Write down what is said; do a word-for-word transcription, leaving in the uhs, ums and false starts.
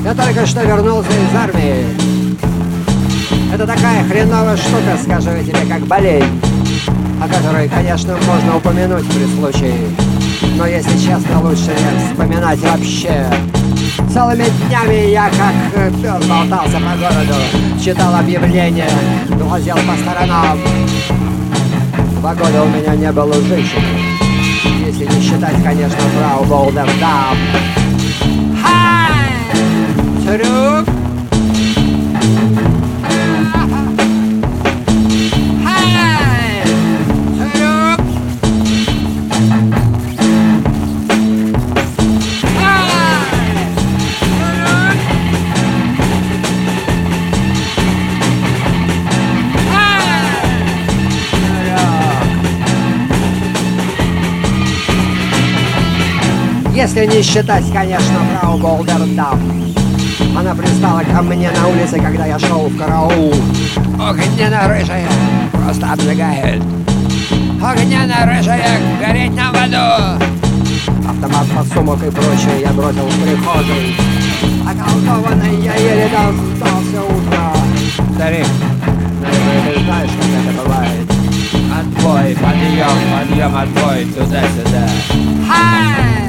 Я только что вернулся из армии. Это такая хреновая штука, скажу я тебе, как болезнь, о которой, конечно, можно упомянуть при случае. Но если честно, лучше не вспоминать вообще. Целыми днями я как пёс болтался по городу, читал объявления, глазел по сторонам. Два года у меня не было женщины, если не считать, конечно, фрау Болдердам. Хай! Трюк! Хай! Трюк! Если не считать, конечно, фрау Болдердам. Она пристала ко мне на улице, когда я шел в караул. Огненно-рыжая, просто обжигает. Огненно-рыжая, гореть на воду. Автомат, подсумок и прочее я бросил в прихожей. Околдованный я еле дождался утра. Старик, наверное, ты знаешь, как это бывает. Отбой, подъем, подъем, отбой, туда-сюда. Хай!